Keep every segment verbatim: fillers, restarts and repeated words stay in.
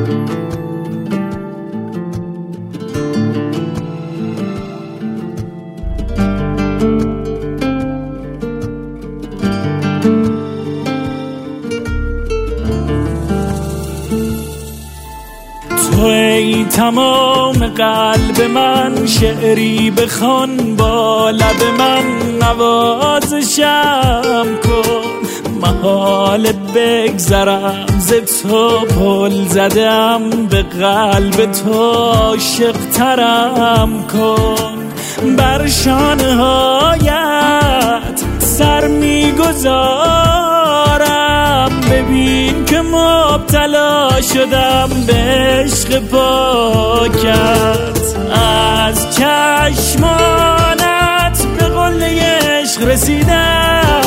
توی تمام قلب من، شعری بخوان با لب من، نوازشم کن. محال بگذرم ز تو، پل زدم به قلب تو، عاشق ترم کن. بر شانه هایت سر میگذارم، ببین که مبتلا شدم به عشق پاکت. از چشمانت به قله عشق رسیدم،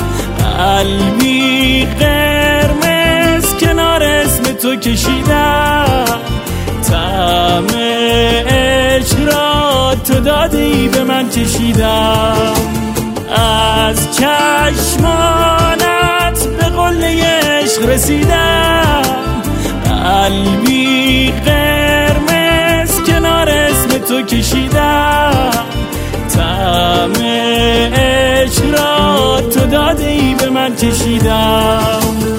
قلبی قرمز کنار اسم تو کشیدم. طعم عشق را تو دادی به من چشیدم. از چشمانت به قله عشق رسیدم، قلبی قرمز کنار اسم تو کشیدم. طعم عشق را تو دادی به من چشیدم.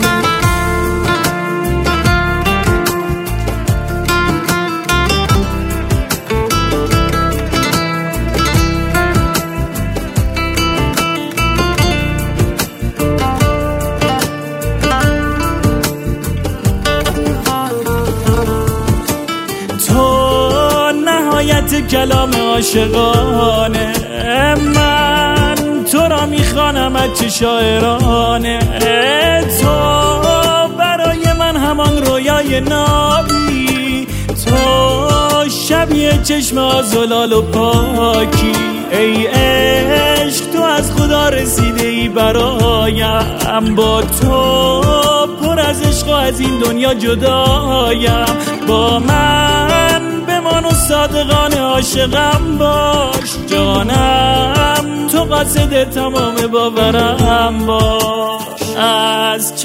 کلام عاشقانه، من تو را میخوانم از چه شاعرانه. تو برای من همان رویای نابی، تو شبیه چشم آزلال و پاکی. ای عشق تو از خدا رسیده ای برایم، با تو پر از عشق و از این دنیا جدایم. با من بمان و صادقانه عاشقم باش، جانم تو قاصد تمام باورم باش. از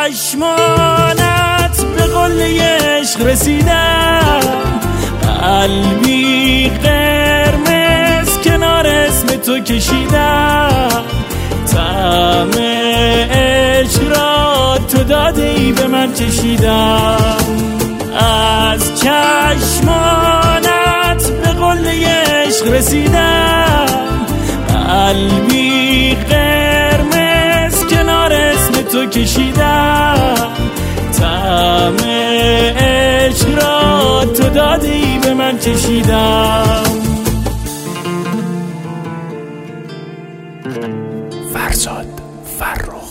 چشمانت به قله عشق رسیدم، قلبی قرمز کنار اسم تو کشیدم. طعم عشق را تو دادی به من چشیدم. از چشمانت به قله عشق رسیدم، قلبی قرمز کنار اسم تو کشیدم. طعم عشق را تو دادی به من چشیدم. فرزاد فرخ.